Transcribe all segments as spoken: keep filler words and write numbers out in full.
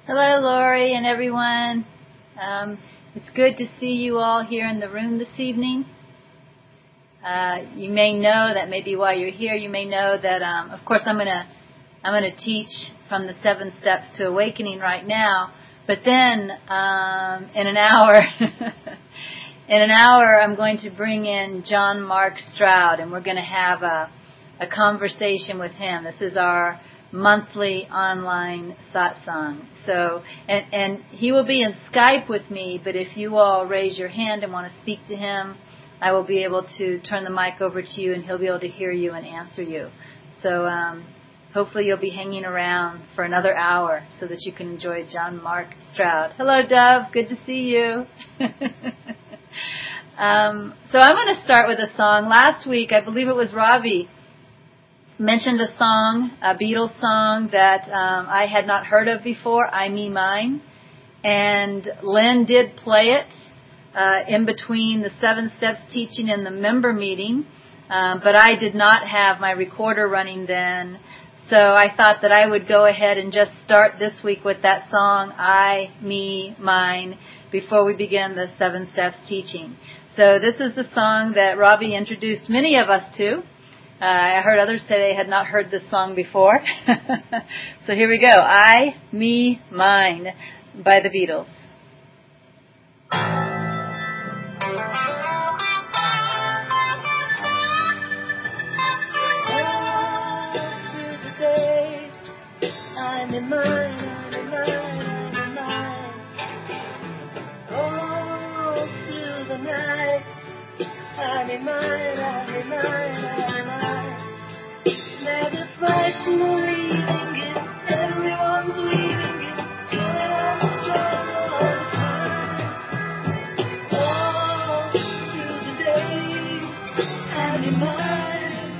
Hello, Lori and everyone. Um, it's good to see you all here in the room this evening. Uh, you may know that maybe while you're here, you may know that, um, of course, I'm gonna I'm gonna teach from the Seven Steps to Awakening right now. But then, um, in an hour, in an hour, I'm going to bring in John Mark Stroud, and we're going to have a a conversation with him. This is our monthly online satsang. So, and, and he will be in Skype with me, but if you all raise your hand and want to speak to him, I will be able to turn the mic over to you and he'll be able to hear you and answer you. So, um, hopefully you'll be hanging around for another hour so that you can enjoy John Mark Stroud. Hello, Dove. Good to see you. um, so I'm going to start with a song. Last week, I believe it was Ravi mentioned a song, a Beatles song that um, I had not heard of before, I, Me, Mine. And Lynn did play it uh, in between the Seven Steps teaching and the member meeting. Um, but I did not have my recorder running then. So I thought that I would go ahead and just start this week with that song, I, Me, Mine, before we begin the Seven Steps teaching. So this is the song that Ravi introduced many of us to. Uh, I heard others say they had not heard this song before. So here we go. I, Me, Mine by the Beatles. I'm in mine, I'm in mine, I'm in mine. All through the night, I'm in mine, I'm in mine, I'm in mine. Never fight to leaving it, everyone's leaving it, feeling I'm strong all the time. All through the day, I'm in mine.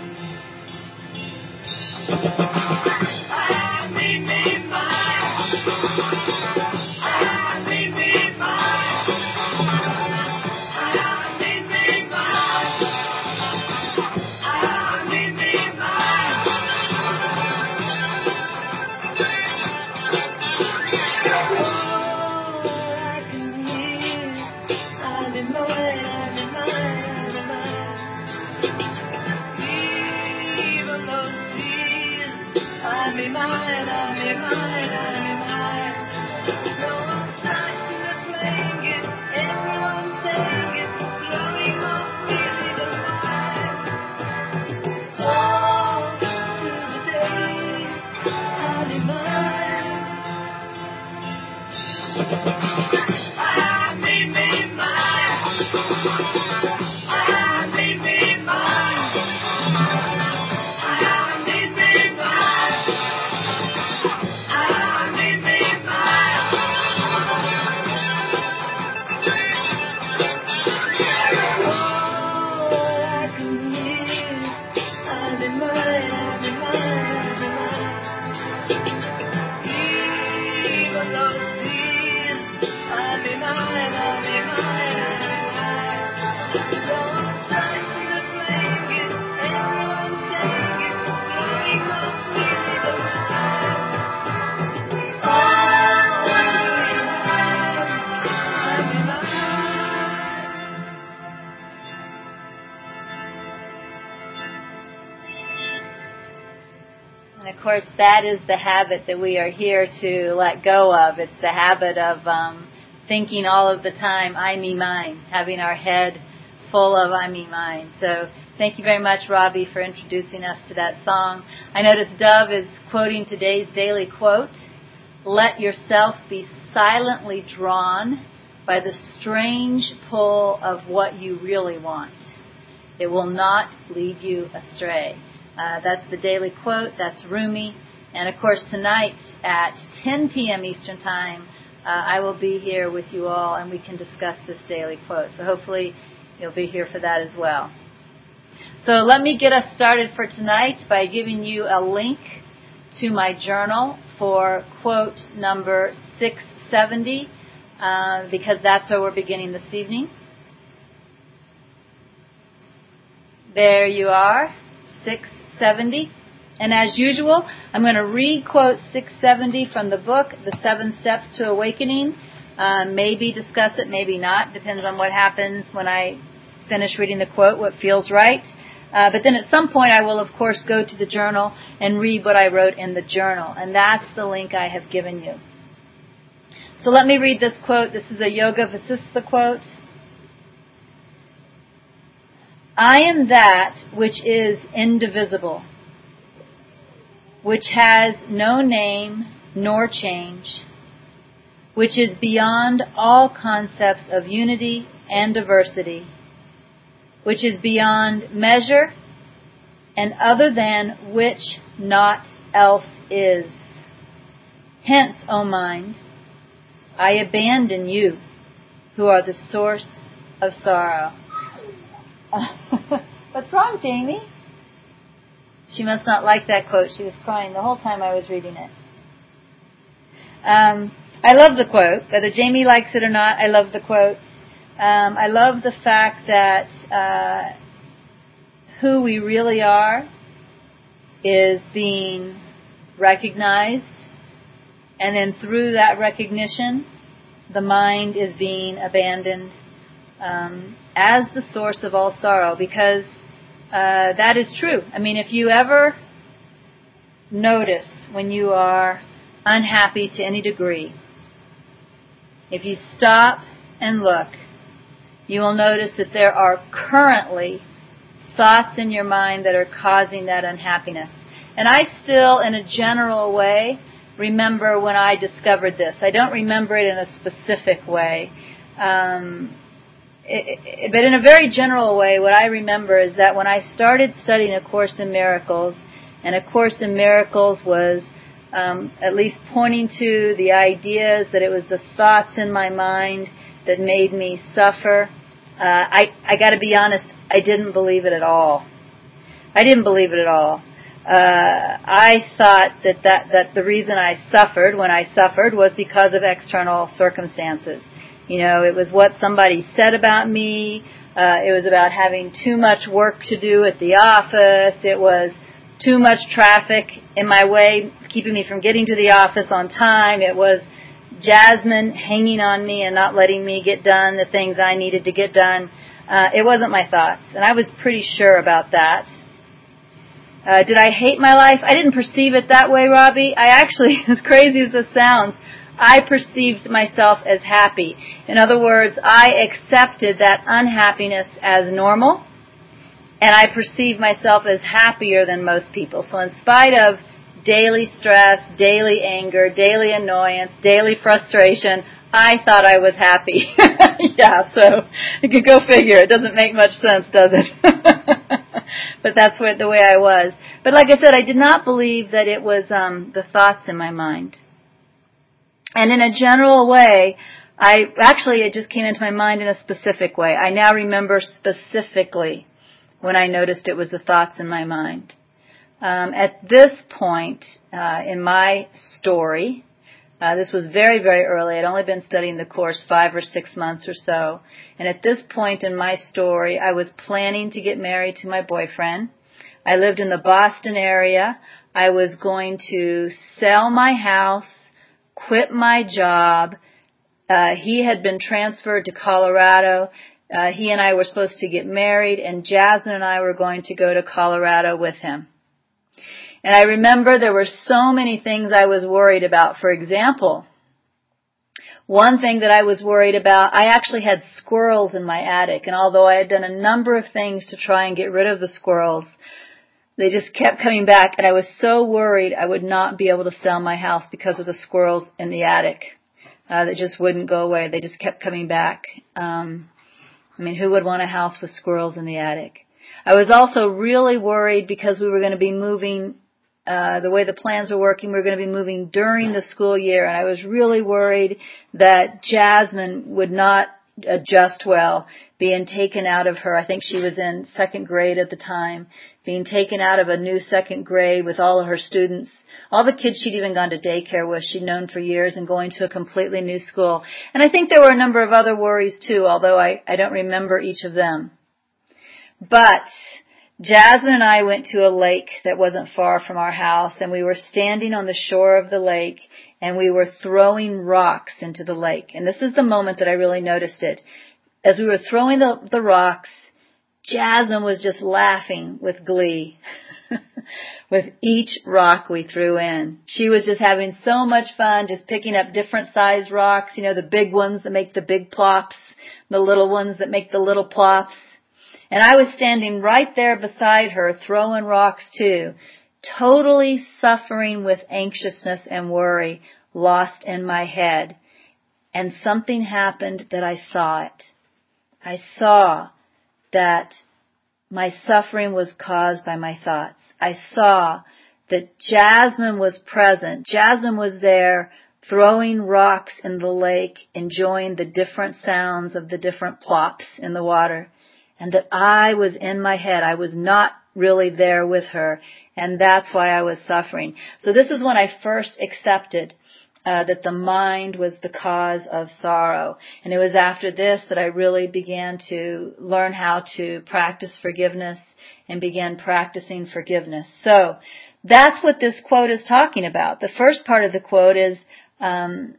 Of course, that is the habit that we are here to let go of. It's the habit of um, thinking all of the time, I, me, mine, having our head full of I, me, mine. So thank you very much, Ravi, for introducing us to that song. I notice Dove is quoting today's daily quote, let yourself be silently drawn by the strange pull of what you really want. It will not lead you astray. Uh, that's the daily quote. That's Rumi. And, of course, tonight at ten p.m. Eastern Time, uh, I will be here with you all, and we can discuss this daily quote. So hopefully you'll be here for that as well. So let me get us started for tonight by giving you a link to my journal for quote number six seventy, uh, because that's where we're beginning this evening. There you are, six seventy. And as usual, I'm going to re-quote six seventy from the book, The Seven Steps to Awakening. Um, maybe discuss it, maybe not. Depends on what happens when I finish reading the quote, what feels right. Uh, but then at some point I will, of course, go to the journal and read what I wrote in the journal. And that's the link I have given you. So let me read this quote. This is a Yoga Vasistha quote. I am that which is indivisible, which has no name nor change, which is beyond all concepts of unity and diversity, which is beyond measure, and other than which naught else is. Hence, O mind, I abandon you, who are the source of sorrow. What's wrong, Jamie? She must not like that quote. She was crying the whole time I was reading it. Um, I love the quote. Whether Jamie likes it or not, I love the quote. Um, I love the fact that uh, who we really are is being recognized, and then through that recognition, the mind is being abandoned um, as the source of all sorrow, because uh, that is true. I mean, if you ever notice when you are unhappy to any degree, if you stop and look, you will notice that there are currently thoughts in your mind that are causing that unhappiness. And I still, in a general way, remember when I discovered this. I don't remember it in a specific way. Um, it, it, but in a very general way, what I remember is that when I started studying A Course in Miracles, and A Course in Miracles was um, at least pointing to the ideas that it was the thoughts in my mind that made me suffer, uh, I, I got to be honest, I didn't believe it at all. I didn't believe it at all. Uh, I thought that, that, that the reason I suffered when I suffered was because of external circumstances. You know, it was what somebody said about me. Uh, it was about having too much work to do at the office. It was too much traffic in my way, keeping me from getting to the office on time. It was Jasmine hanging on me and not letting me get done the things I needed to get done. Uh, it wasn't my thoughts, and I was pretty sure about that. Uh, did I hate my life? I didn't perceive it that way, Robbie. I actually, as crazy as this sounds, I perceived myself as happy. In other words, I accepted that unhappiness as normal, and I perceived myself as happier than most people. So in spite of daily stress, daily anger, daily annoyance, daily frustration, I thought I was happy. Yeah, so you can go figure. It doesn't make much sense, does it? But that's what, the way I was. But like I said, I did not believe that it was um, the thoughts in my mind. And in a general way, I actually, it just came into my mind in a specific way. I now remember specifically when I noticed it was the thoughts in my mind. Um, at this point uh, in my story, uh, this was very, very early. I'd only been studying the Course five or six months or so. And at this point in my story, I was planning to get married to my boyfriend. I lived in the Boston area. I was going to sell my house, quit my job. Uh, he had been transferred to Colorado. Uh, he and I were supposed to get married, and Jasmine and I were going to go to Colorado with him. And I remember there were so many things I was worried about. For example, one thing that I was worried about, I actually had squirrels in my attic. And although I had done a number of things to try and get rid of the squirrels, they just kept coming back. And I was so worried I would not be able to sell my house because of the squirrels in the attic. Uh, that just wouldn't go away. They just kept coming back. Um, I mean, who would want a house with squirrels in the attic? I was also really worried because we were going to be moving. Uh, the way the plans were working, we were going to be moving during the school year, and I was really worried that Jasmine would not adjust well, being taken out of her. I think she was in second grade at the time, being taken out of a new second grade with all of her students, all the kids she'd even gone to daycare with, she'd known for years, and going to a completely new school. And I think there were a number of other worries too, although I, I don't remember each of them. But Jasmine and I went to a lake that wasn't far from our house, and we were standing on the shore of the lake, and we were throwing rocks into the lake. And this is the moment that I really noticed it. As we were throwing the, the rocks, Jasmine was just laughing with glee with each rock we threw in. She was just having so much fun, just picking up different sized rocks, you know, the big ones that make the big plops, the little ones that make the little plops. And I was standing right there beside her, throwing rocks too, totally suffering with anxiousness and worry, lost in my head. And something happened that I saw it. I saw that my suffering was caused by my thoughts. I saw that Jasmine was present. Jasmine was there throwing rocks in the lake, enjoying the different sounds of the different plops in the water. And that I was in my head. I was not really there with her. And that's why I was suffering. So this is when I first accepted uh, that the mind was the cause of sorrow. And it was after this that I really began to learn how to practice forgiveness and began practicing forgiveness. So that's what this quote is talking about. The first part of the quote is um,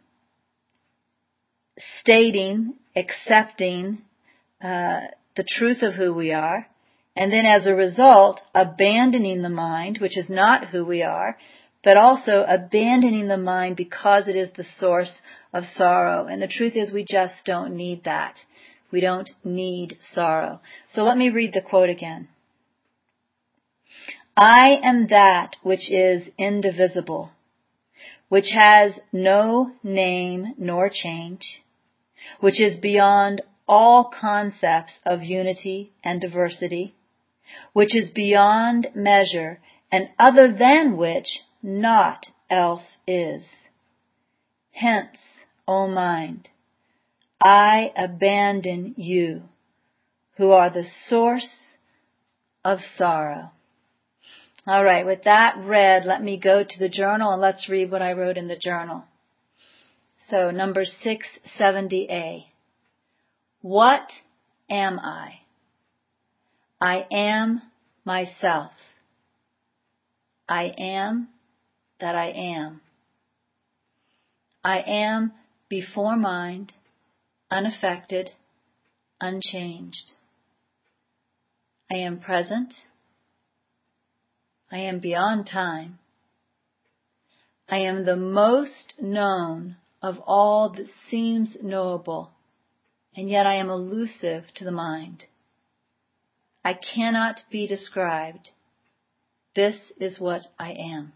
stating, accepting, uh, the truth of who we are, and then as a result, abandoning the mind, which is not who we are, but also abandoning the mind because it is the source of sorrow. And the truth is we just don't need that. We don't need sorrow. So let me read the quote again. I am that which is indivisible, which has no name nor change, which is beyond all concepts of unity and diversity, which is beyond measure, and other than which naught else is. Hence, O mind, I abandon you, who are the source of sorrow. All right, with that read, let me go to the journal and let's read what I wrote in the journal. So, number six seventy A. What am I? I am myself. I am that I am. I am before mind, unaffected, unchanged. I am present. I am beyond time. I am the most known of all that seems knowable, and yet I am elusive to the mind. I cannot be described. This is what I am.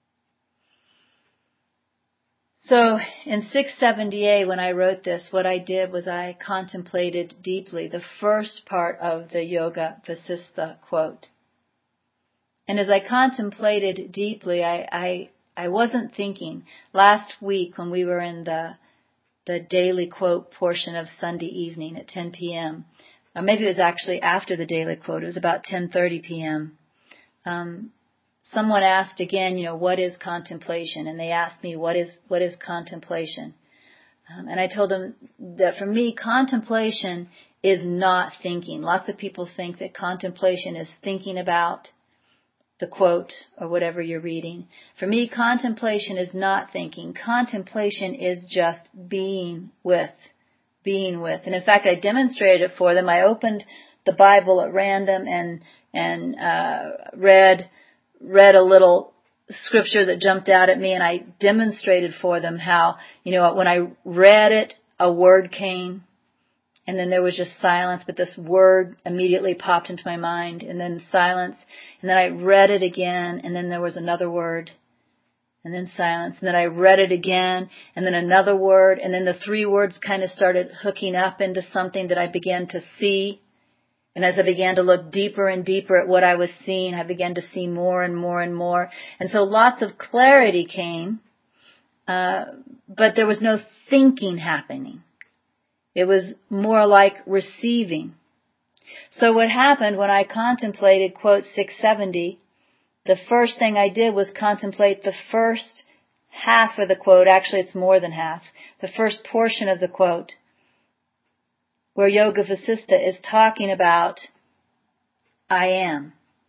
So in six seventy A, when I wrote this, what I did was I contemplated deeply the first part of the Yoga Vasistha quote. And as I contemplated deeply, I, I, I wasn't thinking. Last week when we were in the the daily quote portion of Sunday evening at ten p.m., or maybe it was actually after the daily quote, it was about ten thirty p.m., um, someone asked again, you know, what is contemplation? And they asked me, what is what is contemplation? Um, and I told them that for me, contemplation is not thinking. Lots of people think that contemplation is thinking about the quote or whatever you're reading. For me, contemplation is not thinking. Contemplation is just being with, being with. And in fact, I demonstrated it for them. I opened the Bible at random and and uh, read read a little scripture that jumped out at me, and I demonstrated for them how, you know, when I read it, a word came, and then there was just silence, but this word immediately popped into my mind, and then silence, and then I read it again, and then there was another word, and then silence, and then I read it again, and then another word, and then the three words kind of started hooking up into something that I began to see. And as I began to look deeper and deeper at what I was seeing, I began to see more and more and more. And so lots of clarity came, uh, but there was no thinking happening. It was more like receiving. So what happened when I contemplated quote six seventy, the first thing I did was contemplate the first half of the quote. Actually, it's more than half. The first portion of the quote, where Yoga Vasistha is talking about I am.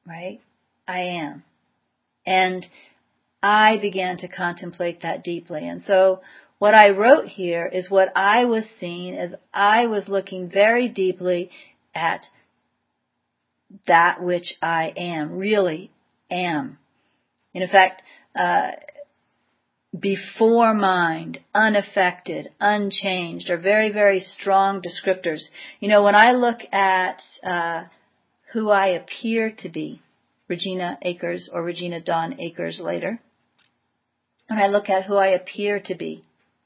right? I am. And I began to contemplate that deeply. And so what I wrote here is what I was seeing as I was looking very deeply at that which I am, really am. And in fact, uh, before mind, unaffected, unchanged are very, very strong descriptors. You know, when I look at uh, who I appear to be, Regina Akers or Regina Dawn Akers later, when I look at who I appear to be,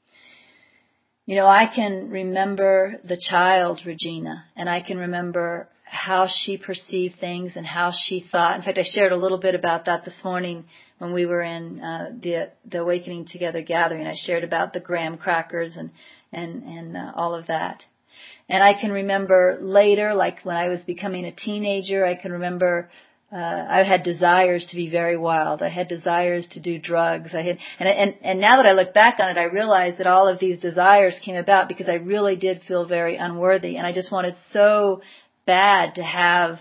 you know, I can remember the child Regina, and I can remember how she perceived things and how she thought. In fact, I shared a little bit about that this morning when we were in uh, the the Awakening Together gathering. I shared about the graham crackers and and and uh, all of that. And I can remember later, like when I was becoming a teenager, I can remember uh, I had desires to be very wild. I had desires to do drugs. I had, and and and now that I look back on it, I realize that all of these desires came about because I really did feel very unworthy, and I just wanted so bad to have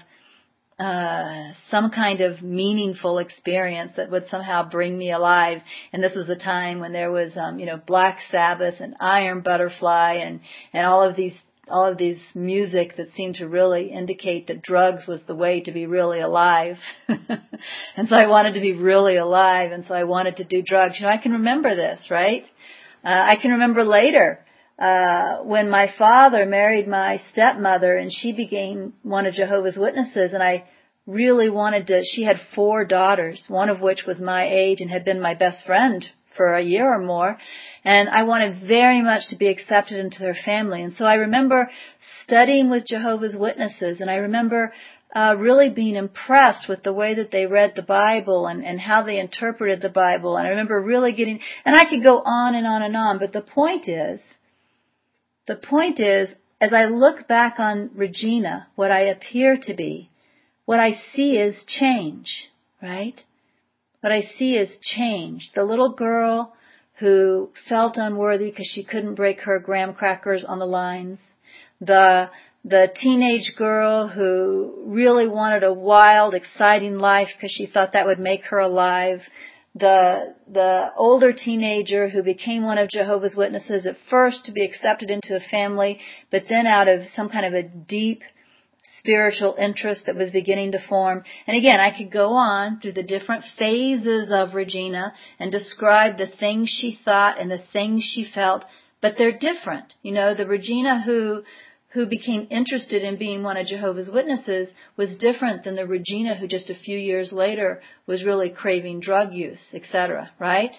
uh some kind of meaningful experience that would somehow bring me alive. And this was a time when there was um you know Black Sabbath and Iron Butterfly and and all of these all of these music that seemed to really indicate that drugs was the way to be really alive. And so I wanted to be really alive, and so I wanted to do drugs. You know, I can remember this, right? Uh, I can remember later Uh, when my father married my stepmother and she became one of Jehovah's Witnesses, and I really wanted to, she had four daughters, one of which was my age and had been my best friend for a year or more, and I wanted very much to be accepted into their family. And so I remember studying with Jehovah's Witnesses, and I remember uh, really being impressed with the way that they read the Bible and, and how they interpreted the Bible. And I remember really getting, and I could go on and on and on, but the point is, The point is, as I look back on Regina, what I appear to be, what I see is change, right? What I see is change. The little girl who felt unworthy because she couldn't break her graham crackers on the lines. The, the teenage girl who really wanted a wild, exciting life because she thought that would make her alive. The the older teenager who became one of Jehovah's Witnesses at first to be accepted into a family, but then out of some kind of a deep spiritual interest that was beginning to form. And again, I could go on through the different phases of Regina and describe the things she thought and the things she felt, but they're different. You know, the Regina who who became interested in being one of Jehovah's Witnesses was different than the Regina who just a few years later was really craving drug use, et cetera, right?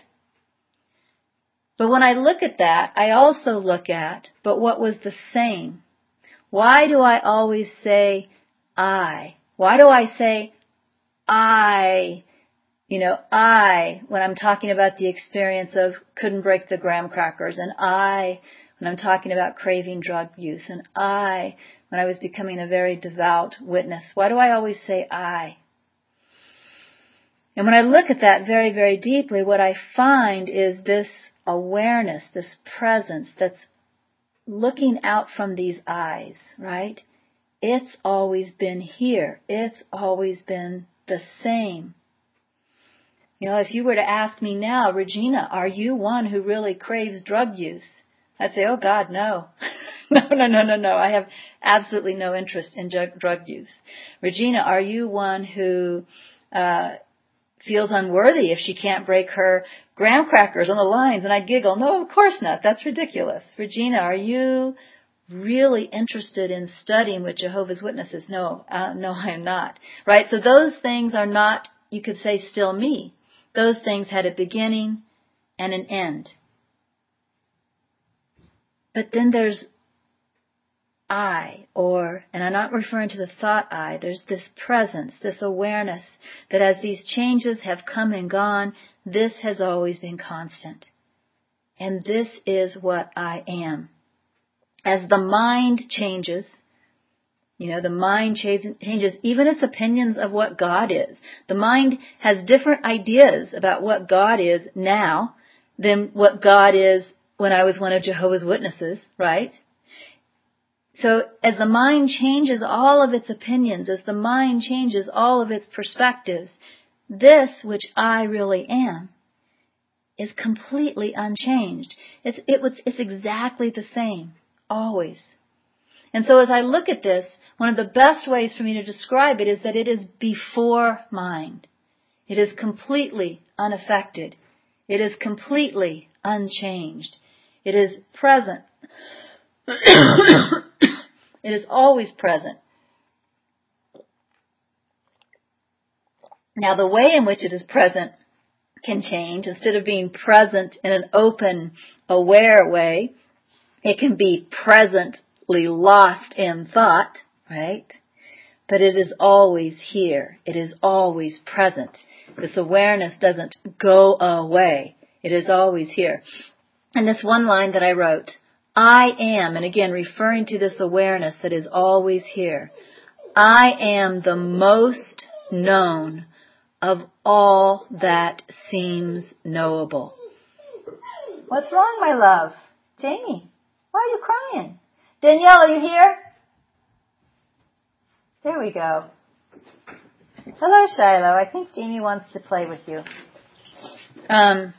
But when I look at that, I also look at, but what was the same? Why do I always say I? Why do I say I, you know, I, when I'm talking about the experience of couldn't break the graham crackers, and I, when I'm talking about craving drug use, and I, when I was becoming a very devout witness? Why do I always say I? And when I look at that very, very deeply, what I find is this awareness, this presence that's looking out from these eyes, right? It's always been here. It's always been the same. You know, if you were to ask me now, Regina, are you one who really craves drug use? I'd say, oh God, no. no, no, no, no, no. I have absolutely no interest in drug use. Regina, are you one who uh feels unworthy if she can't break her graham crackers on the lines? And I giggle, no, of course not. That's ridiculous. Regina, are you really interested in studying with Jehovah's Witnesses? No, uh, no, I am not. Right? So those things are not, you could say, still me. Those things had a beginning and an end. But then there's I, or, and I'm not referring to the thought I, there's this presence, this awareness that as these changes have come and gone, this has always been constant. And this is what I am. As the mind changes, you know, the mind changes even its opinions of what God is. The mind has different ideas about what God is now than what God is when I was one of Jehovah's Witnesses, right? So as the mind changes all of its opinions, as the mind changes all of its perspectives, this, which I really am, is completely unchanged. It's, it was, it's exactly the same, always. And so as I look at this, one of the best ways for me to describe it is that it is before mind. It is completely unaffected. It is completely unchanged. It is present. It is always present. Now, the way in which it is present can change. Instead of being present in an open, aware way, it can be presently lost in thought, right? But it is always here. It is always present. This awareness doesn't go away. It is always here. And this one line that I wrote, I am, and again referring to this awareness that is always here, I am the most known of all that seems knowable. What's wrong, my love? Jamie, why are you crying? Danielle, are you here? There we go. Hello, Shiloh. I think Jamie wants to play with you. Um,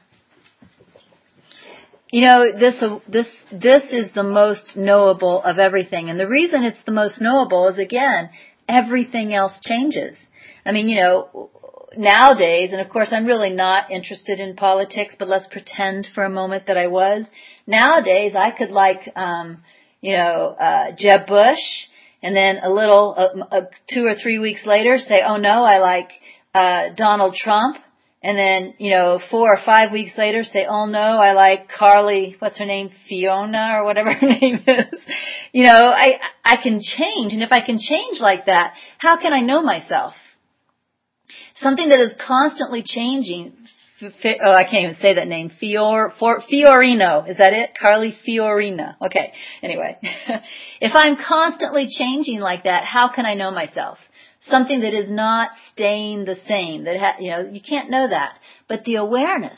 you know, this this this is the most knowable of everything, and the reason it's the most knowable is, again, everything else changes. I mean, you know, nowadays, and of course I'm really not interested in politics, but let's pretend for a moment that I was. Nowadays, I could like, um, you know, uh, Jeb Bush, and then a little, uh, uh, two or three weeks later say, oh no, I like uh, Donald Trump. And then, you know, four or five weeks later say, oh no, I like Carly, what's her name, Fiona or whatever her name is. You know, I I can change. And if I can change like that, how can I know myself? Something that is constantly changing. Oh, I can't even say that name. Fior, for, Fiorino. Is that it? Carly Fiorina. Okay. Anyway, if I'm constantly changing like that, how can I know myself? Something that is not staying the same. That ha, you know, you can't know that. But the awareness,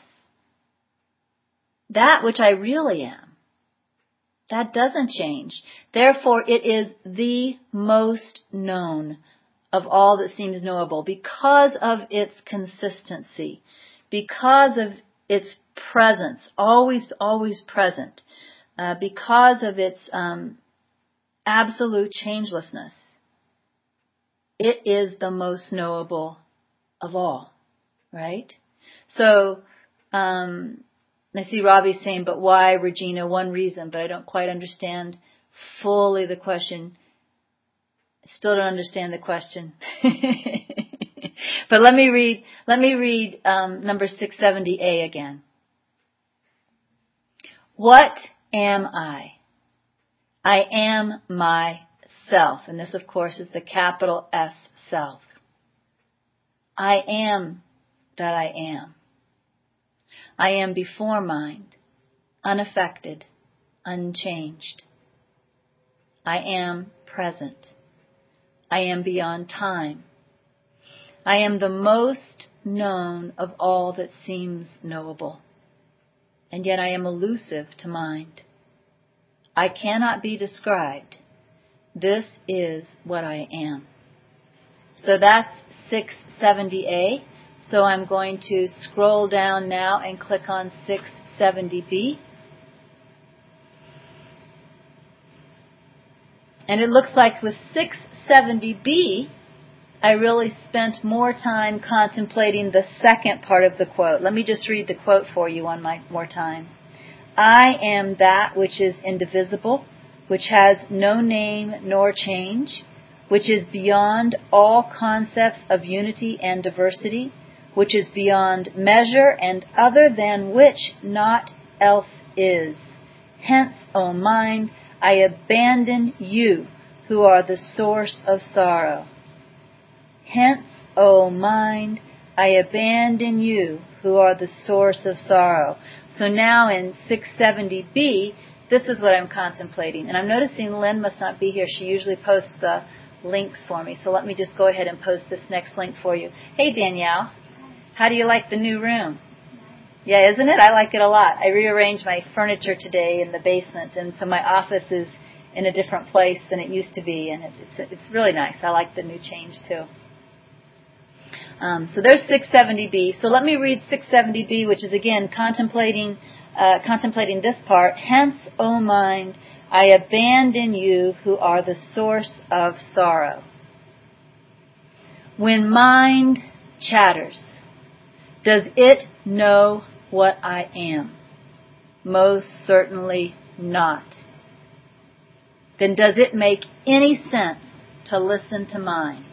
that which I really am, that doesn't change. Therefore, it is the most known of all that seems knowable because of its consistency, because of its presence, always, always present, uh, because of its um, absolute changelessness. It is the most knowable of all, right? So, um, I see Robbie saying, but why, Regina? One reason, but I don't quite understand fully the question. I still don't understand the question. But let me read, let me read um, number six seventy A again. What am I? I am myself. And this, of course, is the capital S, self. I am that I am. I am before mind, unaffected, unchanged. I am present. I am beyond time. I am the most known of all that seems knowable. And yet I am elusive to mind. I cannot be described. This is what I am. So that's six seventy A. So I'm going to scroll down now and click on six seventy B. And it looks like with six seventy B, I really spent more time contemplating the second part of the quote. Let me just read the quote for you one more time. I am that which is indivisible, which has no name nor change, which is beyond all concepts of unity and diversity, which is beyond measure and other than which naught else is. Hence, O mind, I abandon you, who are the source of sorrow. Hence, O mind, I abandon you, who are the source of sorrow. So now in six seventy B, this is what I'm contemplating. And I'm noticing Lynn must not be here. She usually posts the links for me. So let me just go ahead and post this next link for you. Hey, Danielle. How do you like the new room? Yeah, isn't it? I like it a lot. I rearranged my furniture today in the basement, and so my office is in a different place than it used to be, and it's it's, it's really nice. I like the new change too. Um, so there's six seventy B. So let me read six seventy B, which is again contemplating uh, contemplating this part. Hence, O mind, I abandon you who are the source of sorrow. When mind chatters, does it know what I am? Most certainly not. Then does it make any sense to listen to mind?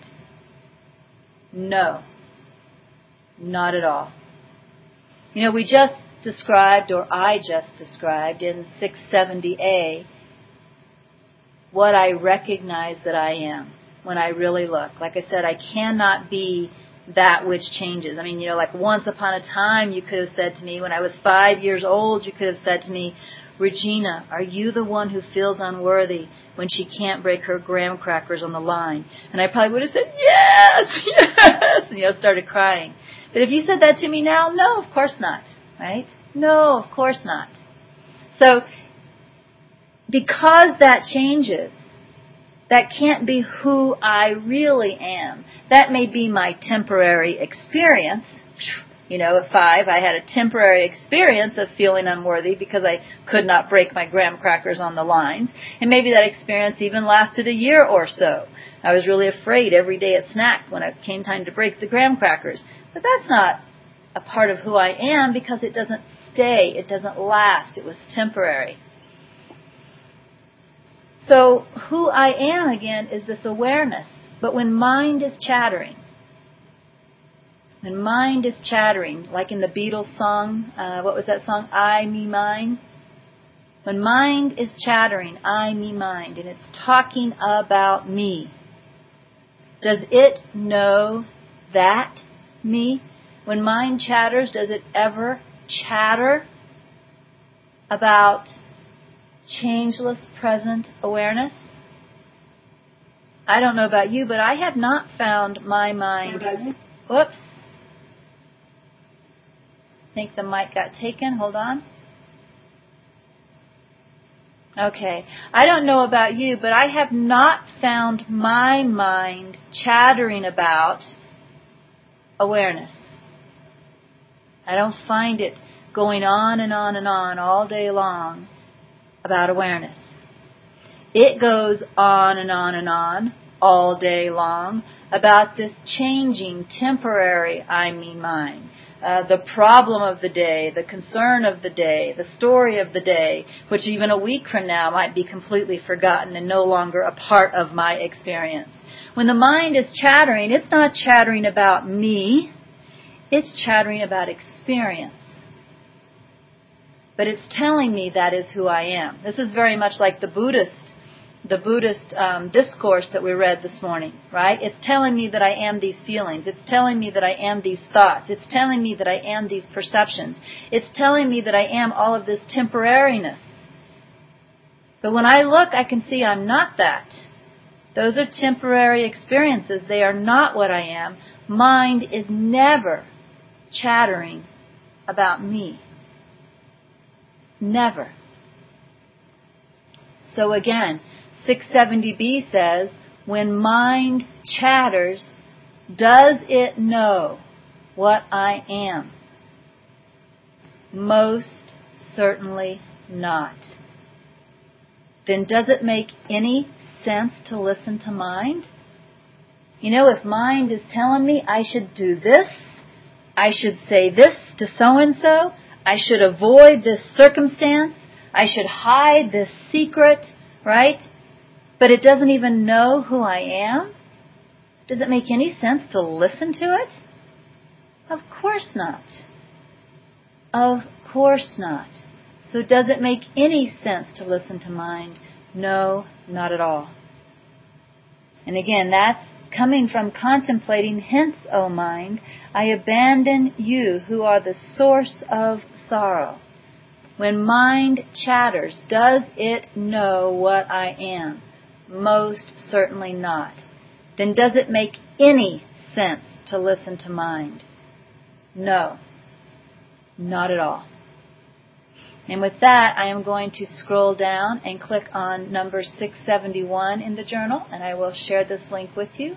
No, not at all. You know, we just described, or I just described in six seventy A, what I recognize that I am when I really look. Like I said, I cannot be that which changes. I mean, you know, like once upon a time you could have said to me, when I was five years old, you could have said to me, Regina, are you the one who feels unworthy when she can't break her graham crackers on the line? And I probably would have said, yes, yes, and, you know, started crying. But if you said that to me now, no, of course not, right? No, of course not. So, because that changes, that can't be who I really am. That may be my temporary experience. You know, at five, I had a temporary experience of feeling unworthy because I could not break my graham crackers on the lines. And maybe that experience even lasted a year or so. I was really afraid every day at snack when it came time to break the graham crackers. But that's not a part of who I am because it doesn't stay. It doesn't last. It was temporary. So who I am, again, is this awareness. But when mind is chattering, when mind is chattering, like in the Beatles song, uh, what was that song? I, me, mine. When mind is chattering, I, me, mine, and it's talking about me, does it know that me? When mind chatters, does it ever chatter about changeless present awareness? I don't know about you, but I have not found my mind. Whoops. I think the mic got taken. Hold on. Okay. I don't know about you, but I have not found my mind chattering about awareness. I don't find it going on and on and on all day long about awareness. It goes on and on and on all day long about this changing, temporary I, me, mine. Uh, the problem of the day, the concern of the day, the story of the day, which even a week from now might be completely forgotten and no longer a part of my experience. When the mind is chattering, it's not chattering about me, it's chattering about experience. But it's telling me that is who I am. This is very much like the Buddhist the Buddhist um, discourse that we read this morning, right? It's telling me that I am these feelings. It's telling me that I am these thoughts. It's telling me that I am these perceptions. It's telling me that I am all of this temporariness. But when I look, I can see I'm not that. Those are temporary experiences. They are not what I am. Mind is never chattering about me. Never. So again, six seventy B says, when mind chatters, does it know what I am? Most certainly not. Then does it make any sense to listen to mind? You know, if mind is telling me I should do this, I should say this to so-and-so, I should avoid this circumstance, I should hide this secret, right? But it doesn't even know who I am? Does it make any sense to listen to it? Of course not. Of course not. So does it make any sense to listen to mind? No, not at all. And again, that's coming from contemplating, hence, O mind, I abandon you who are the source of sorrow. When mind chatters, does it know what I am? Most certainly not. Then does it make any sense to listen to mind? No, not at all. And with that, I am going to scroll down and click on number six seventy-one in the journal, and I will share this link with you.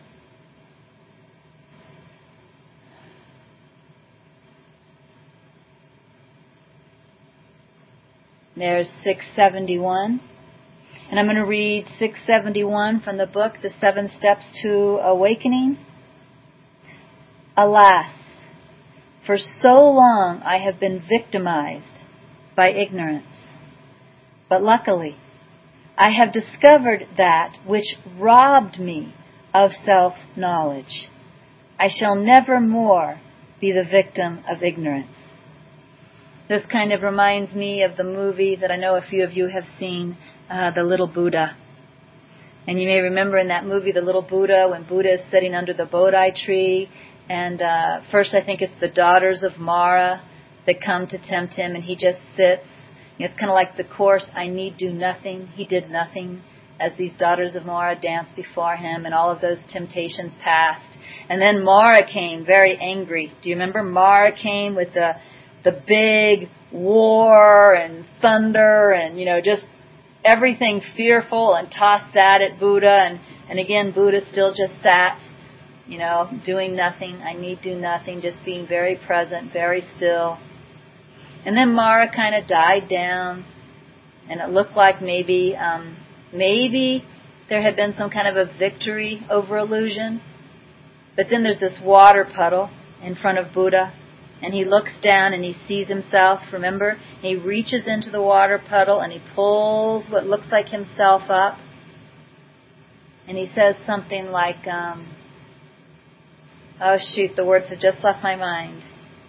There's six seventy-one. And I'm going to read six seventy-one from the book, The Seven Steps to Awakening. Alas, for so long I have been victimized by ignorance. But luckily, I have discovered that which robbed me of self-knowledge. I shall never more be the victim of ignorance. This kind of reminds me of the movie that I know a few of you have seen, uh, The Little Buddha. And you may remember in that movie, The Little Buddha, when Buddha is sitting under the Bodhi tree. And uh, first I think it's the daughters of Mara that come to tempt him, and he just sits. You know, it's kind of like the Course, I need do nothing. He did nothing as these daughters of Mara danced before him, and all of those temptations passed. And then Mara came, very angry. Do you remember? Mara came with the the big war and thunder and, you know, just everything fearful, and tossed that at Buddha. And, and again, Buddha still just sat, you know, doing nothing. I need do nothing, just being very present, very still. And then Mara kind of died down, and it looked like maybe, um, maybe there had been some kind of a victory over illusion. But then there's this water puddle in front of Buddha, and he looks down and he sees himself, remember? And he reaches into the water puddle and he pulls what looks like himself up. And he says something like, um, oh shoot, the words have just left my mind.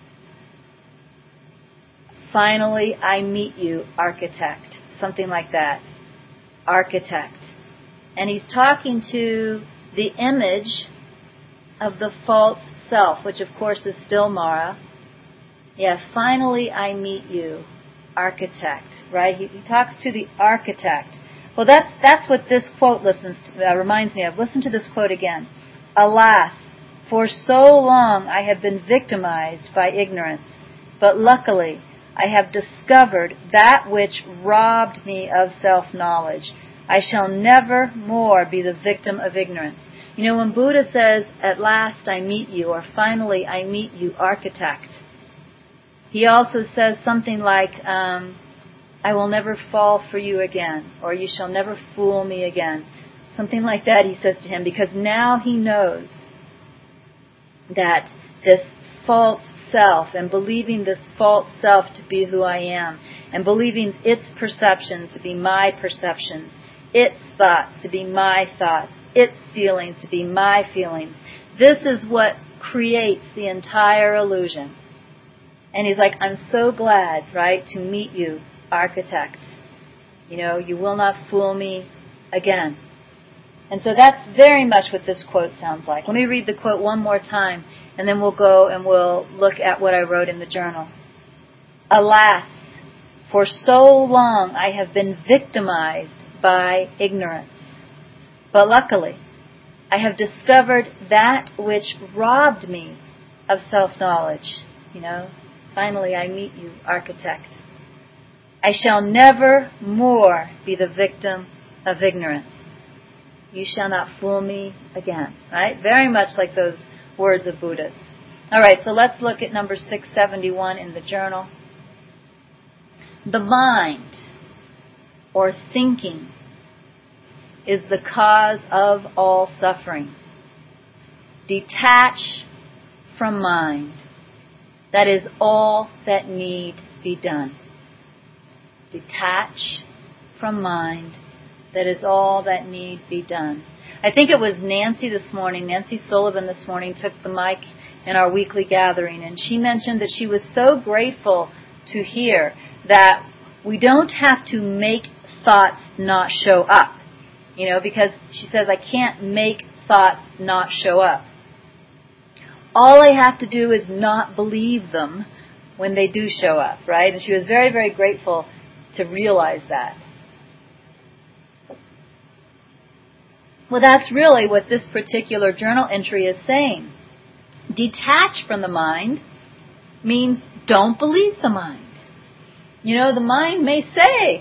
Finally, I meet you, architect. Something like that. Architect. And he's talking to the image of the false self, which of course is still Mara. Yeah, finally I meet you, architect, right? He, he talks to the architect. Well, that's that's what this quote listens to, uh, reminds me of. Listen to this quote again. Alas, for so long I have been victimized by ignorance, but luckily I have discovered that which robbed me of self-knowledge. I shall never more be the victim of ignorance. You know, when Buddha says, at last I meet you, or finally I meet you, architect, he also says something like, um, I will never fall for you again, or you shall never fool me again. Something like that he says to him, because now he knows that this false self, and believing this false self to be who I am, and believing its perceptions to be my perceptions, its thoughts to be my thoughts, its feelings to be my feelings. This is what creates the entire illusion. And he's like, I'm so glad, right, to meet you, architects. You know, you will not fool me again. And so that's very much what this quote sounds like. Let me read the quote one more time, and then we'll go and we'll look at what I wrote in the journal. Alas, for so long I have been victimized by ignorance. But luckily, I have discovered that which robbed me of self-knowledge. You know, finally I meet you, architect. I shall never more be the victim of ignorance. You shall not fool me again. Right? Very much like those words of Buddha's. All right, so let's look at number six seventy-one in the journal. The mind, or thinking, is the cause of all suffering. Detach from mind. That is all that need be done. Detach from mind. That is all that need be done. I think it was Nancy this morning, Nancy Sullivan this morning, took the mic in our weekly gathering, and she mentioned that she was so grateful to hear that we don't have to make thoughts not show up. You know, because she says, I can't make thoughts not show up. All I have to do is not believe them when they do show up, right? And she was very, very grateful to realize that. Well, that's really what this particular journal entry is saying. Detach from the mind means don't believe the mind. You know, the mind may say,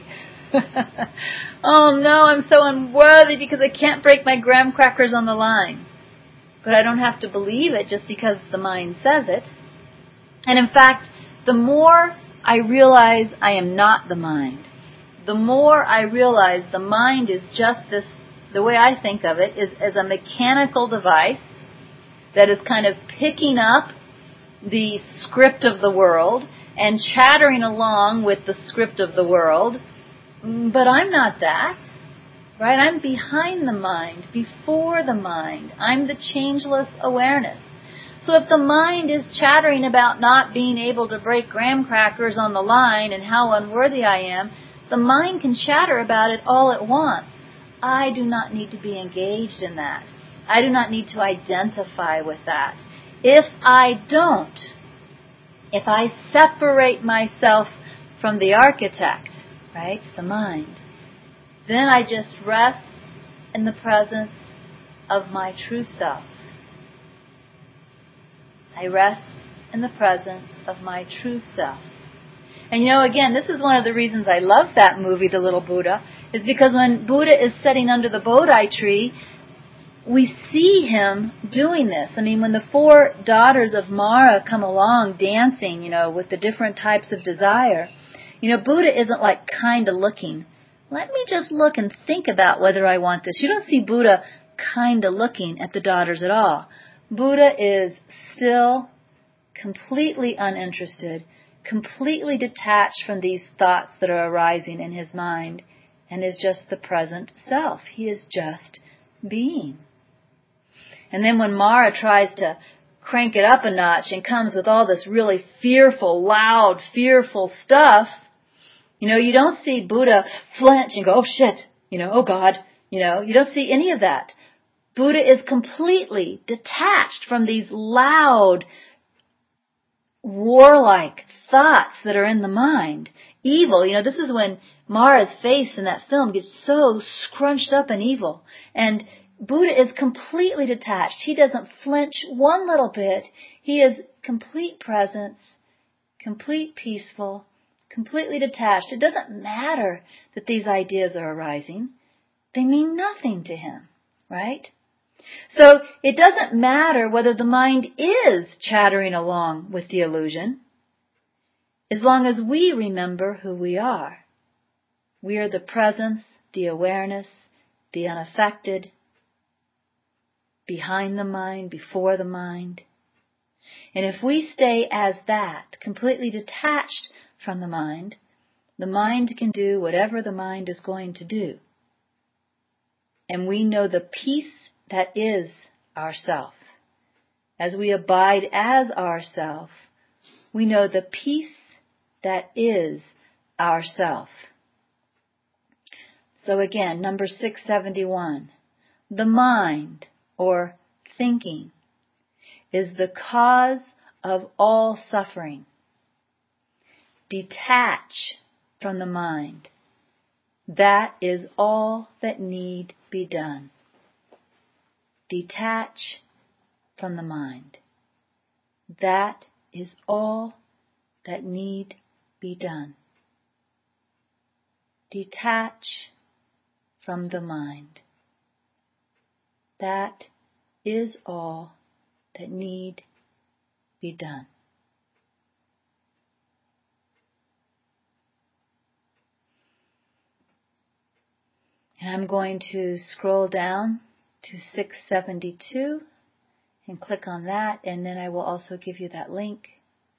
oh no, I'm so unworthy because I can't break my graham crackers on the line. But I don't have to believe it just because the mind says it. And in fact, the more I realize I am not the mind, the more I realize the mind is just this, the way I think of it, is as a mechanical device that is kind of picking up the script of the world and chattering along with the script of the world. But I'm not that, right? I'm behind the mind, before the mind. I'm the changeless awareness. So if the mind is chattering about not being able to break graham crackers on the line and how unworthy I am, the mind can chatter about it all it wants. I do not need to be engaged in that. I do not need to identify with that. If I don't, if I separate myself from the architect, right, the mind, then I just rest in the presence of my true self. I rest in the presence of my true self. And you know, again, this is one of the reasons I love that movie, The Little Buddha, is because when Buddha is sitting under the Bodhi tree, we see him doing this. I mean, when the four daughters of Mara come along dancing, you know, with the different types of desire, you know, Buddha isn't like kind of looking. Let me just look and think about whether I want this. You don't see Buddha kind of looking at the daughters at all. Buddha is still completely uninterested, completely detached from these thoughts that are arising in his mind, and is just the present self. He is just being. And then when Mara tries to crank it up a notch and comes with all this really fearful, loud, fearful stuff, you know, you don't see Buddha flinch and go, oh shit, you know, oh God, you know, you don't see any of that. Buddha is completely detached from these loud, warlike thoughts that are in the mind. Evil, you know, this is when Mara's face in that film gets so scrunched up and evil. And Buddha is completely detached. He doesn't flinch one little bit. He is complete presence, complete peaceful, completely detached. It doesn't matter that these ideas are arising. They mean nothing to him, right? So it doesn't matter whether the mind is chattering along with the illusion, as long as we remember who we are. We are the presence, the awareness, the unaffected, behind the mind, before the mind. And if we stay as that, completely detached from the mind, the mind can do whatever the mind is going to do. And we know the peace that is ourself. As we abide as ourself, we know the peace that is ourself. So again, number six seventy-one, the mind, or thinking, is the cause of all suffering. Detach from the mind. That is all that need be done. Detach from the mind. That is all that need be done. Detach from the mind. That is all that need be done. And I'm going to scroll down to six seventy-two and click on that, and then I will also give you that link.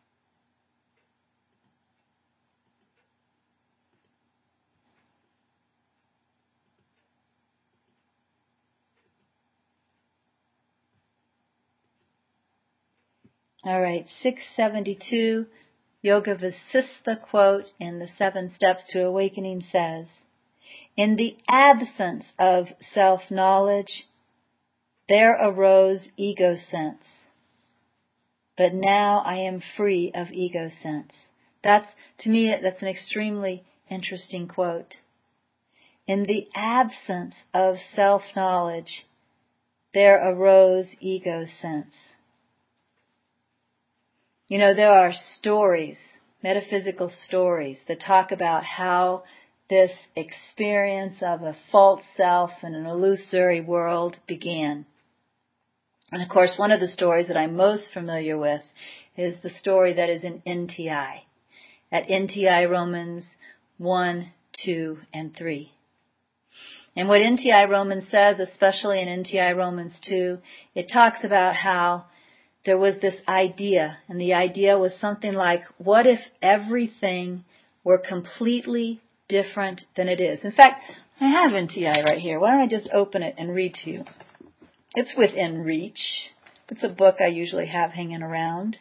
All right, six seventy-two, Yoga Vasistha quote in the Seven Steps to Awakening says, in the absence of self-knowledge, there arose ego sense. But now I am free of ego sense. That's, to me, that's an extremely interesting quote. In the absence of self-knowledge, there arose ego sense. You know, there are stories metaphysical stories that talk about how this experience of a false self and an illusory world began. And of course, one of the stories that I'm most familiar with is the story that is in N T I, at N T I Romans one, two, and three. And what N T I Romans says, especially in N T I Romans two, it talks about how there was this idea, and the idea was something like, what if everything were completely different than it is? In fact, I have N T I right here. Why don't I just open it and read to you? It's within reach. It's a book I usually have hanging around.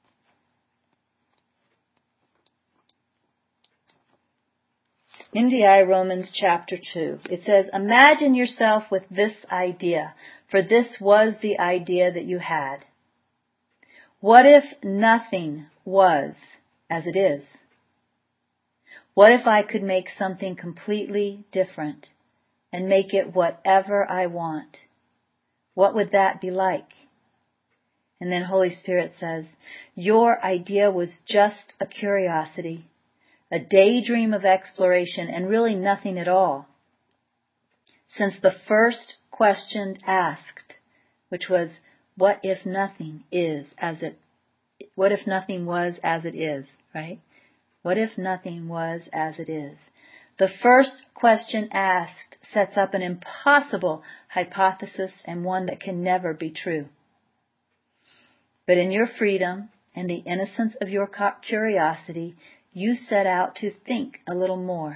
N T I Romans chapter two. It says, imagine yourself with this idea, for this was the idea that you had. What if nothing was as it is? What if I could make something completely different and make it whatever I want? What would that be like? And then Holy Spirit says, your idea was just a curiosity, a daydream of exploration, and really nothing at all. Since the first question asked, which was, what if nothing is as it, what if nothing was as it is, right? What if nothing was as it is? The first question asked sets up an impossible hypothesis and one that can never be true. But in your freedom and the innocence of your curiosity, you set out to think a little more.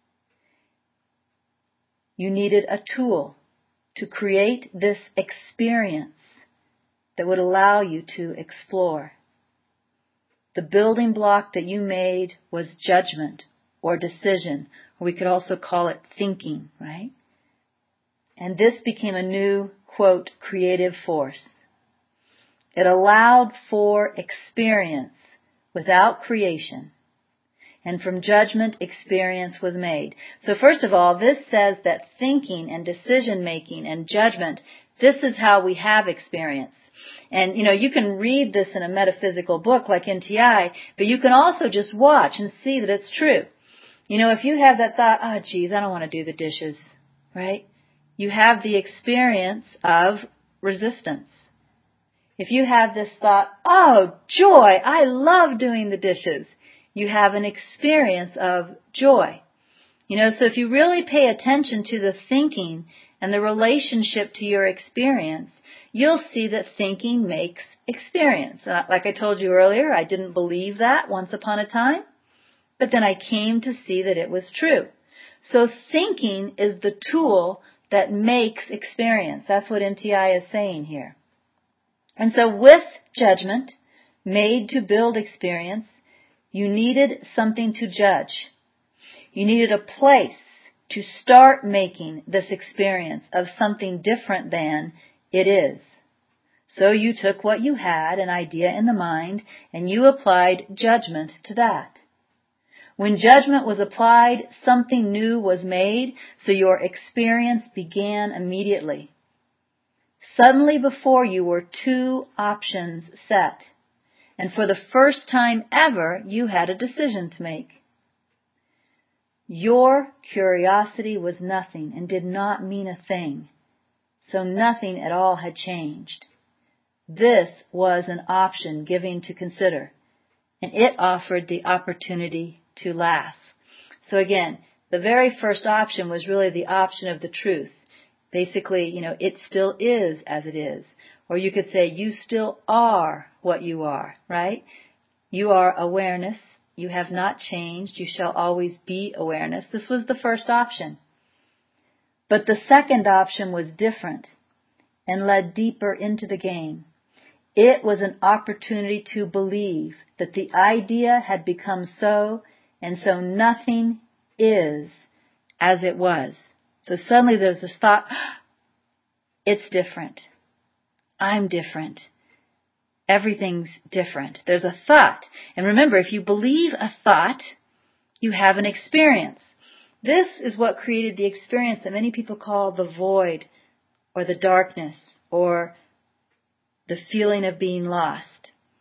You needed a tool to create this experience that would allow you to explore. The building block that you made was judgment or decision, or we could also call it thinking, right? And this became a new, quote, creative force. It allowed for experience without creation. And from judgment, experience was made. So first of all, this says that thinking and decision-making and judgment, this is how we have experience. And, you know, you can read this in a metaphysical book like N T I, but you can also just watch and see that it's true. You know, if you have that thought, oh, geez, I don't want to do the dishes, right? You have the experience of resistance. If you have this thought, oh, joy, I love doing the dishes, you have an experience of joy. You know, so if you really pay attention to the thinking and the relationship to your experience, you'll see that thinking makes experience. Uh, like I told you earlier, I didn't believe that once upon a time, but then I came to see that it was true. So thinking is the tool that makes experience. That's what N T I is saying here. And so with judgment made to build experience, you needed something to judge. You needed a place to start making this experience of something different than it is. So you took what you had, an idea in the mind, and you applied judgment to that. When judgment was applied, something new was made, so your experience began immediately. Suddenly before you were two options set, and for the first time ever, you had a decision to make. Your curiosity was nothing and did not mean a thing, so nothing at all had changed. This was an option given to consider, and it offered the opportunity to laugh. So again, the very first option was really the option of the truth. Basically, you know, it still is as it is. Or you could say, you still are what you are, right? You are awareness. You have not changed. You shall always be awareness. This was the first option. But the second option was different and led deeper into the game. It was an opportunity to believe that the idea had become so, and so nothing is as it was. So suddenly there's this thought, it's different. I'm different. Everything's different. There's a thought. And remember, if you believe a thought, you have an experience. This is what created the experience that many people call the void or the darkness or the feeling of being lost.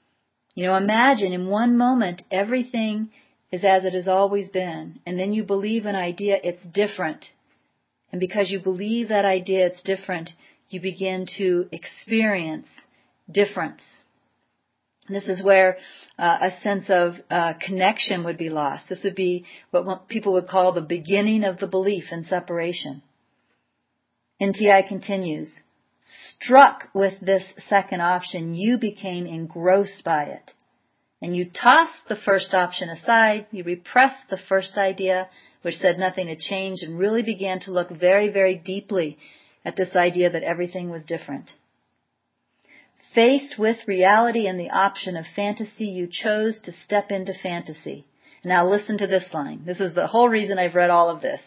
You know, imagine in one moment everything is as it has always been, and then you believe an idea it's different. And because you believe that idea it's different, you begin to experience difference. This is where uh, a sense of uh, connection would be lost. This would be what people would call the beginning of the belief in separation. N T I continues, struck with this second option, you became engrossed by it. And you tossed the first option aside, you repressed the first idea, which said nothing had changed, and really began to look very, very deeply at this idea that everything was different. Faced with reality and the option of fantasy, you chose to step into fantasy. Now listen to this line. This is the whole reason I've read all of this.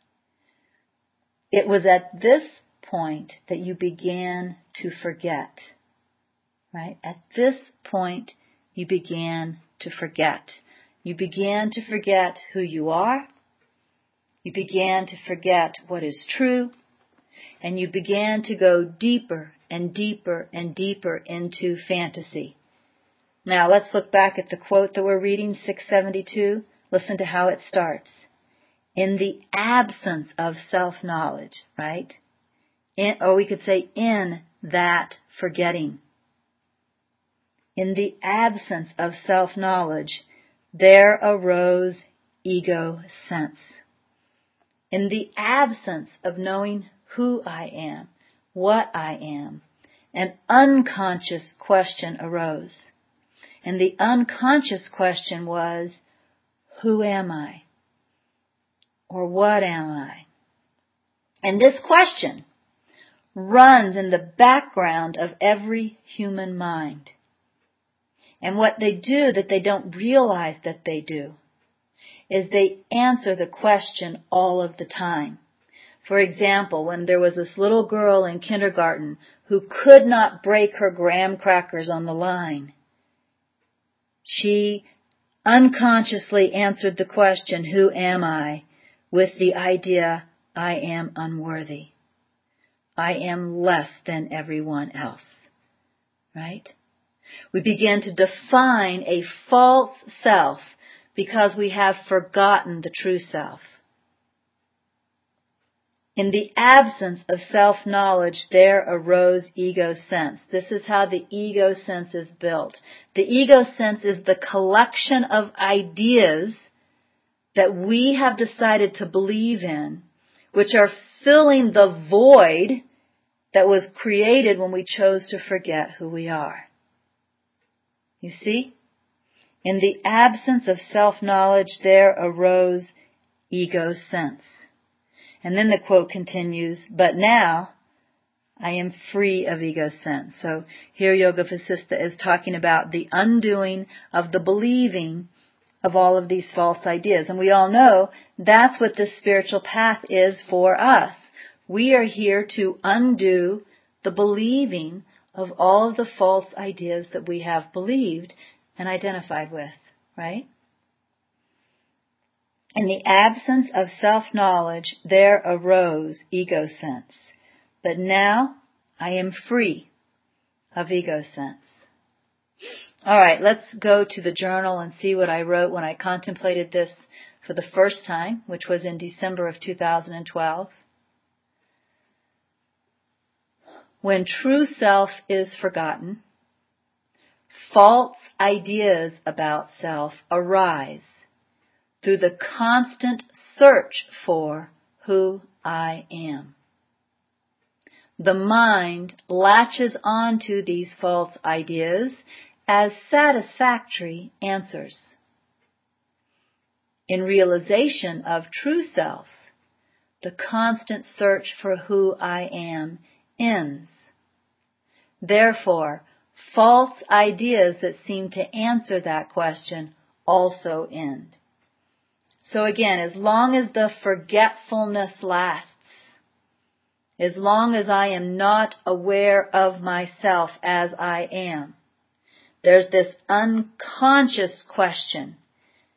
It was at this point that you began to forget. Right? At this point, you began to forget. You began to forget who you are. You began to forget what is true. And you began to go deeper and deeper and deeper into fantasy. Now let's look back at the quote that we're reading, six seventy-two. Listen to how it starts. In the absence of self-knowledge, right? In, or we could say in that forgetting. In the absence of self-knowledge, there arose ego sense. In the absence of knowing who I am, what I am, an unconscious question arose. And the unconscious question was, who am I? Or what am I? And this question runs in the background of every human mind. And what they do that they don't realize that they do is they answer the question all of the time. For example, when there was this little girl in kindergarten who could not break her graham crackers on the line, she unconsciously answered the question, who am I, with the idea, I am unworthy. I am less than everyone else. Right? We begin to define a false self because we have forgotten the true self. In the absence of self-knowledge, there arose ego sense. This is how the ego sense is built. The ego sense is the collection of ideas that we have decided to believe in, which are filling the void that was created when we chose to forget who we are. You see? In the absence of self-knowledge, there arose ego sense. And then the quote continues, but now I am free of ego sense. So here Yoga Vasistha is talking about the undoing of the believing of all of these false ideas. And we all know that's what this spiritual path is for us. We are here to undo the believing of all of the false ideas that we have believed and identified with, right? In the absence of self-knowledge, there arose ego sense. But now I am free of ego sense. All right, let's go to the journal and see what I wrote when I contemplated this for the first time, which was in December of two thousand twelve. When true self is forgotten, false ideas about self arise through the constant search for who I am. The mind latches onto these false ideas as satisfactory answers. In realization of true self, the constant search for who I am ends. Therefore, false ideas that seem to answer that question also end. So again, as long as the forgetfulness lasts, as long as I am not aware of myself as I am, there's this unconscious question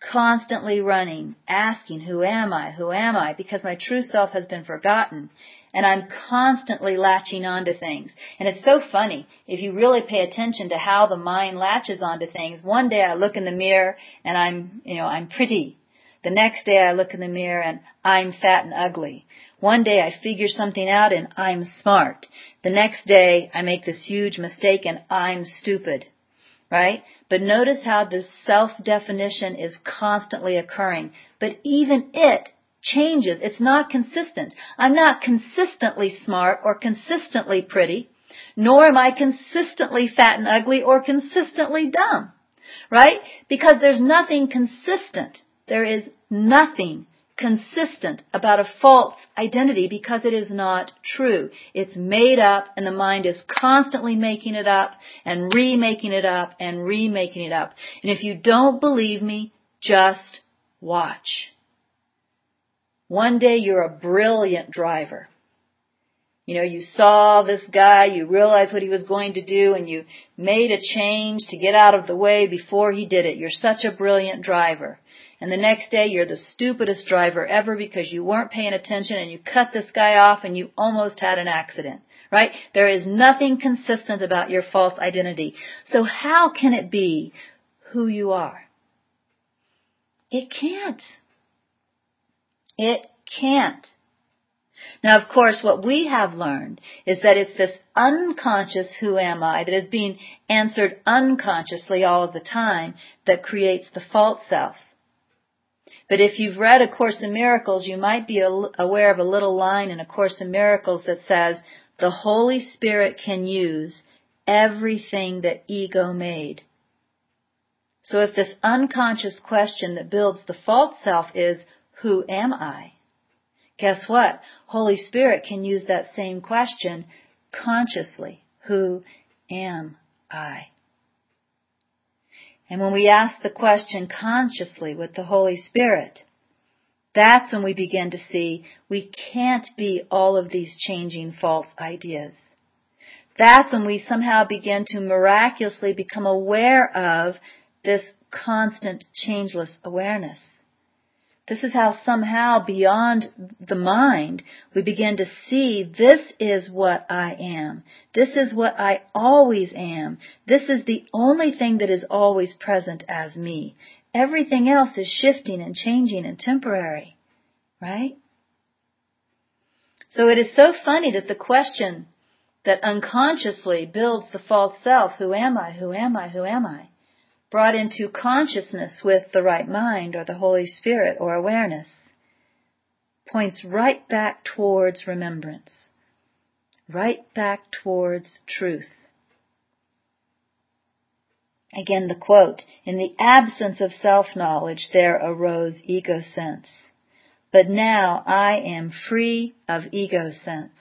constantly running, asking, who am I? Who am I? Because my true self has been forgotten. And I'm constantly latching onto things. And it's so funny. If you really pay attention to how the mind latches onto things, one day I look in the mirror and I'm, you know, I'm pretty. The next day I look in the mirror and I'm fat and ugly. One day I figure something out and I'm smart. The next day I make this huge mistake and I'm stupid. Right? But notice how the self-definition is constantly occurring. But even it changes. It's not consistent. I'm not consistently smart or consistently pretty, nor am I consistently fat and ugly or consistently dumb. Right? Because there's nothing consistent. There is nothing consistent about a false identity because it is not true. It's made up and the mind is constantly making it up and remaking it up and remaking it up. And if you don't believe me, just watch. One day you're a brilliant driver. You know, you saw this guy, you realized what he was going to do, and you made a change to get out of the way before he did it. You're such a brilliant driver. And the next day you're the stupidest driver ever because you weren't paying attention and you cut this guy off and you almost had an accident. Right? There is nothing consistent about your false identity. So how can it be who you are? It can't. It can't. Now, of course, what we have learned is that it's this unconscious who am I that is being answered unconsciously all of the time that creates the false self. But if you've read A Course in Miracles, you might be aware of a little line in A Course in Miracles that says, the Holy Spirit can use everything that ego made. So if this unconscious question that builds the false self is, who am I? Guess what? Holy Spirit can use that same question consciously. Who am I? And when we ask the question consciously with the Holy Spirit, that's when we begin to see we can't be all of these changing false ideas. That's when we somehow begin to miraculously become aware of this constant changeless awareness. This is how somehow beyond the mind we begin to see this is what I am. This is what I always am. This is the only thing that is always present as me. Everything else is shifting and changing and temporary. Right? So it is so funny that the question that unconsciously builds the false self, who am I, who am I, who am I, brought into consciousness with the right mind or the Holy Spirit or awareness, points right back towards remembrance, right back towards truth. Again, the quote, in the absence of self-knowledge there arose ego sense, but now I am free of ego sense.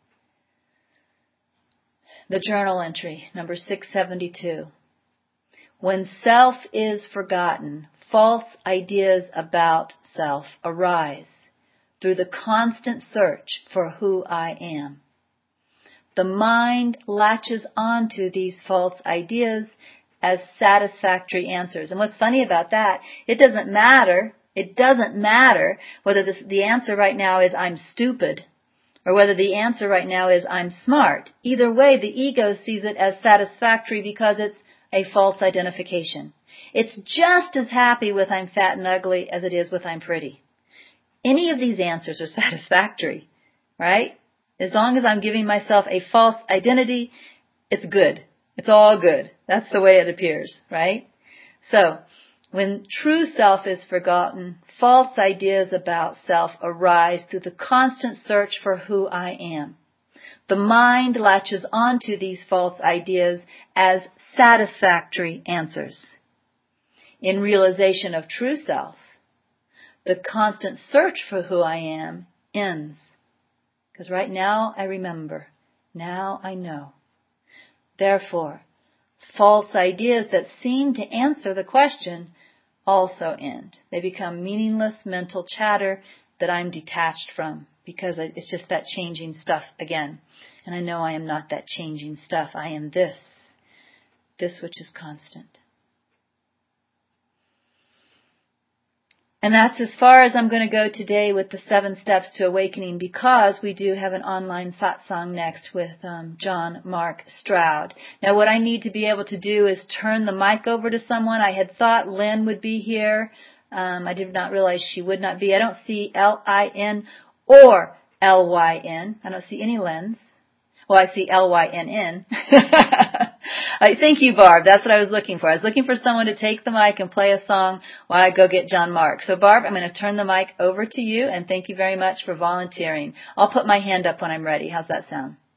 The journal entry, number six seventy-two. When self is forgotten, false ideas about self arise through the constant search for who I am. The mind latches onto these false ideas as satisfactory answers. And what's funny about that, it doesn't matter, it doesn't matter whether this, the answer right now is I'm stupid or whether the answer right now is I'm smart. Either way, the ego sees it as satisfactory because it's a false identification. It's just as happy with I'm fat and ugly as it is with I'm pretty. Any of these answers are satisfactory, right? As long as I'm giving myself a false identity, it's good. It's all good. That's the way it appears, right? So, when true self is forgotten, false ideas about self arise through the constant search for who I am. The mind latches onto these false ideas as satisfactory answers. In realization of true self, the constant search for who I am ends. Because right now I remember. Now I know. Therefore, false ideas that seem to answer the question also end. They become meaningless mental chatter that I'm detached from because it's just that changing stuff again. And I know I am not that changing stuff. I am this. This which is constant. And that's as far as I'm going to go today with the seven steps to awakening, because we do have an online satsang next with um, John Mark Stroud. Now, what I need to be able to do is turn the mic over to someone. I had thought Lynn would be here. Um, I did not realize she would not be. I don't see L I N or L Y N. I don't see any Lynn's. Well, I see L Y N N. Right, thank you, Barb. That's what I was looking for. I was looking for someone to take the mic and play a song while I go get John Mark. So, Barb, I'm going to turn the mic over to you, and thank you very much for volunteering. I'll put my hand up when I'm ready. How's that sound?